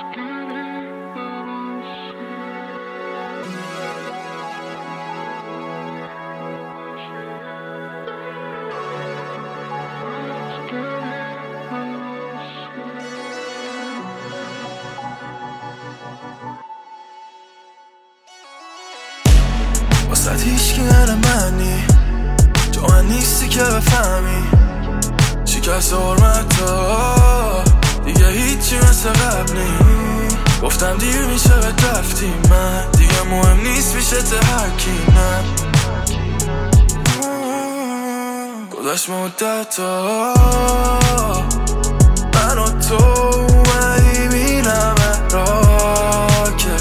واسه هیچکی غیر منی، تو من نیستی که بفهمی شکست حرمتا دیگه هیچی مثل قبل نی. گفتم دیر میشه به رفتی، من دیگه مهم نیست میشه ته هرکی. من گذشت مدتا من و تو اومدی بینمه را که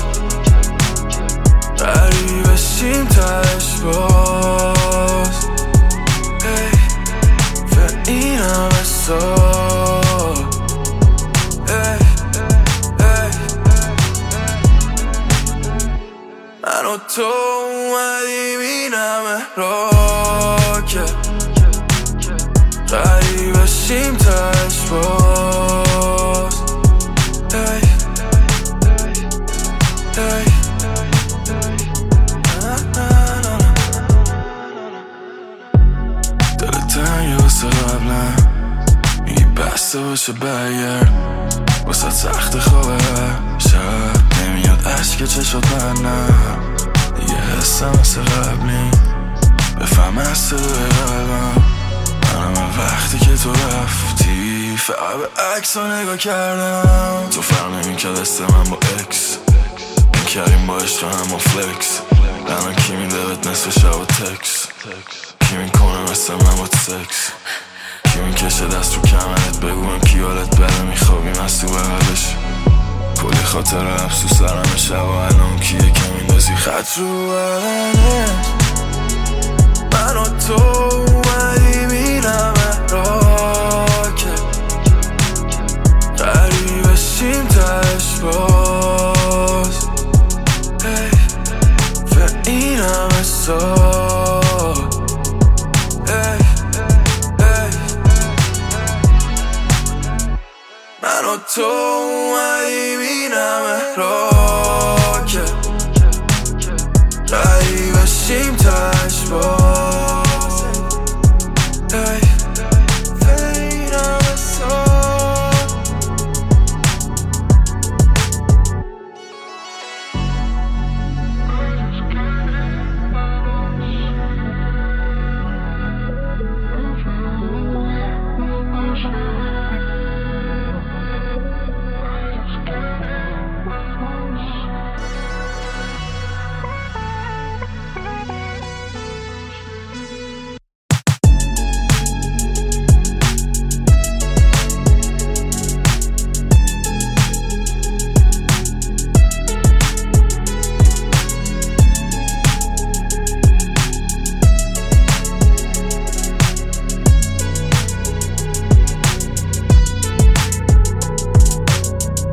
قریب شیم تش باز و اینم اصلا من و تو اومدی بینمه را که قریب شیم تش باز دلت تنگه واسه قبلم، میگی بسته باشه برگرد، واسه سخت خوابه شب نمیاد عشق چشات منم دیگه حسم مثل قبلی، بفهم از صدای قلبم منم وقتی که تو رفتی فقط به عکس ها نگاه کردم. تو فرق نمی کرد من با اکس میکردیم با عشق هم با فلکس، الان کی میده بهت نصف شب و تکس، کی میکنه مثل من با سکس، کی میکشه دست رو کمرت بگویم کی حالت بده میخوابیم از تو بغلش، کلی خاطر افسوس سرم شب و الان کیه که میندازی خط رو بدنش. من و تو اومدی بینمه را که قریب شیم تش باز و اینم اصلا من و تو اومدی بینمه را که قریب شیم تش باز